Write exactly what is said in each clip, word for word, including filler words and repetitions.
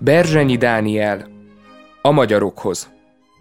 Berzsenyi Dániel, a magyarokhoz.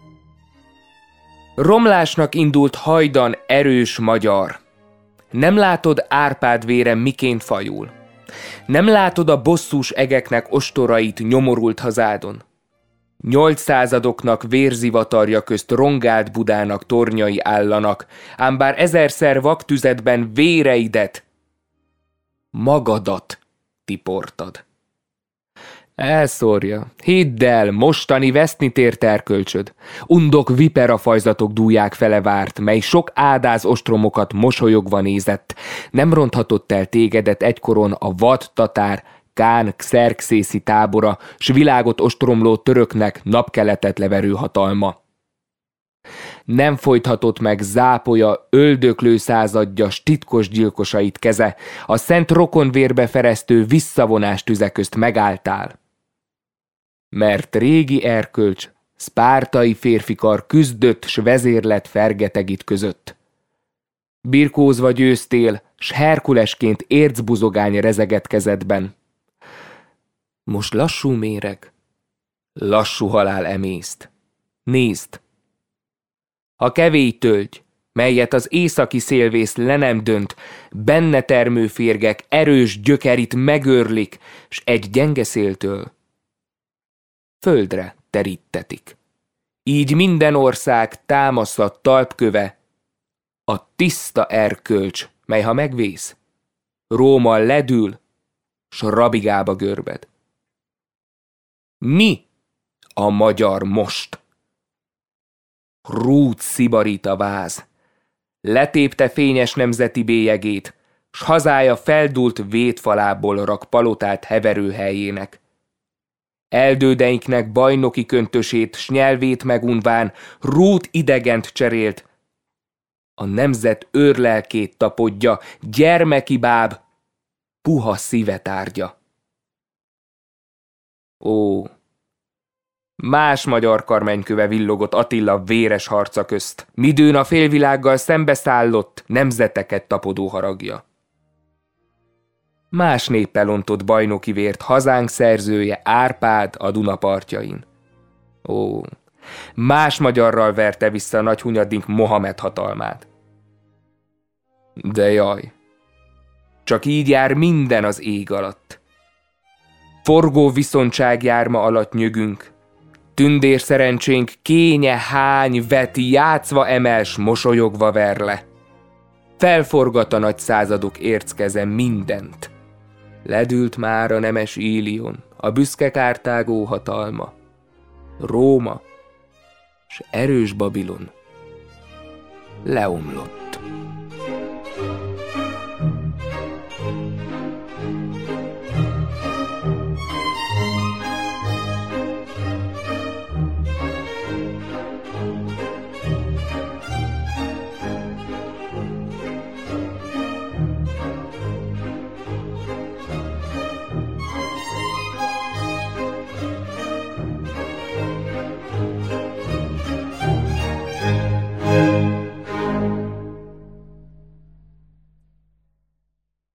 Romlásnak indult hajdan erős magyar. Nem látod Árpád vére miként fajul. Nem látod a bosszús egeknek ostorait nyomorult hazádon. Nyolc századoknak vérzivatarja közt rongált Budának tornyai állanak, ám bár ezerszer vaktüzetben véreidet, magadat tiportad. Elszórja, hidd el, mostani veszni tért erkölcsöd. Undok viperafajzatok dúják fele várt, mely sok ádáz ostromokat mosolyogva nézett. Nem ronthatott el tégedet egykoron a vad tatár, Kán Xerxészi tábora, s világot ostromló töröknek napkeletet leverő hatalma. Nem folythatott meg zápolya, öldöklő századja, s titkos gyilkosait keze, a szent rokonvérbe feresztő visszavonás tüze közt megálltál. Mert régi erkölcs, szpártai férfikar küzdött, s vezérlet Fergetegit között. Birkózva győztél, s Herkulesként ércbuzogány rezegett kezedben. Most lassú méreg, lassú halál emészt. Nézd! A kevély tölgy, melyet az északi szélvész le nem dönt, benne termő férgek erős gyökerit megőrlik, s egy gyenge széltől földre terítetik. Így minden ország támaszat talpköve, a tiszta erkölcs, mely ha megvész, Róma ledül, s rabigába görbed. Mi a magyar most? Rút szibarít a váz, letépte fényes nemzeti bélyegét, s hazája feldúlt védfalából rak palotát heverő helyének. Eldődeinknek bajnoki köntösét, s nyelvét megunván rút idegent cserélt. A nemzet őrlelkét tapodja, gyermeki báb, puha szíve tárgya. Ó, más magyar karmenyköve villogott Attila véres harca közt, midőn a félvilággal szembeszállott, nemzeteket tapodó haragja. Más néppel ontott bajnoki vért hazánk szerzője Árpád a Duna partjain. Ó, más magyarral verte vissza nagy hunyadink Mohamed hatalmát. De jaj, csak így jár minden az ég alatt. Forgó viszontságjárma alatt nyögünk, tündér szerencsénk kénye hány veti, játszva emels, mosolyogva ver le. Felforgat a nagy századok érckeze mindent. Ledült már a nemes Ílion, a büszke Kártágó hatalma. Róma s erős Babilon leomlott.